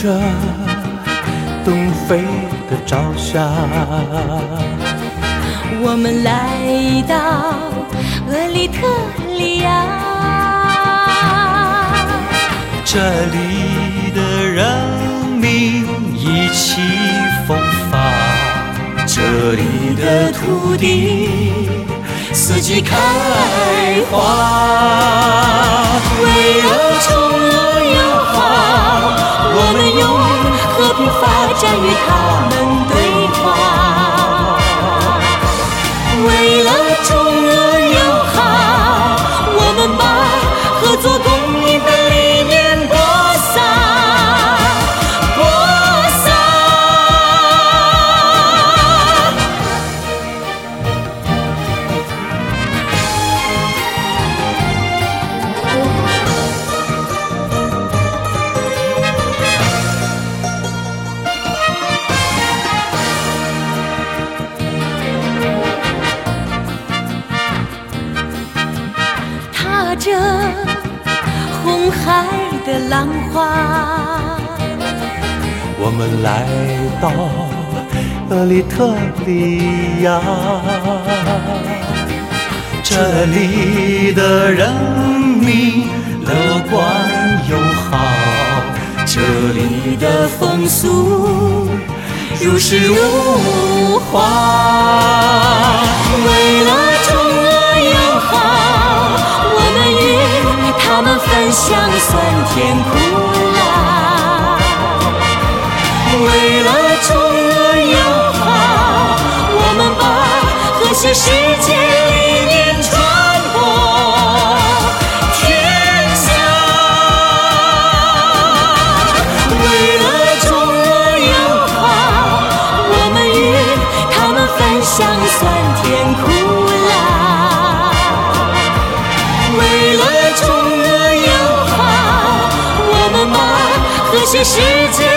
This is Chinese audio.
着东非的朝霞。 我们来到厄里特里亚， 这里的人民意气风发，这里的土地四季开花。 为了中俄友好，我们用和平发展与他们对话。为了中俄友好，我们把合作共赢的理念播撒，播撒。踏着红海的浪花， 我们来到厄里特里亚，这里的人民乐观友好，这里的风俗如诗如画。 为了中俄友好，我们与他们分享酸甜苦辣。为了中俄友好，我们把和谐世界理念传播天下。为了中俄友好，我们与他们分享酸甜苦辣。为了中俄友好，我们把和谐世界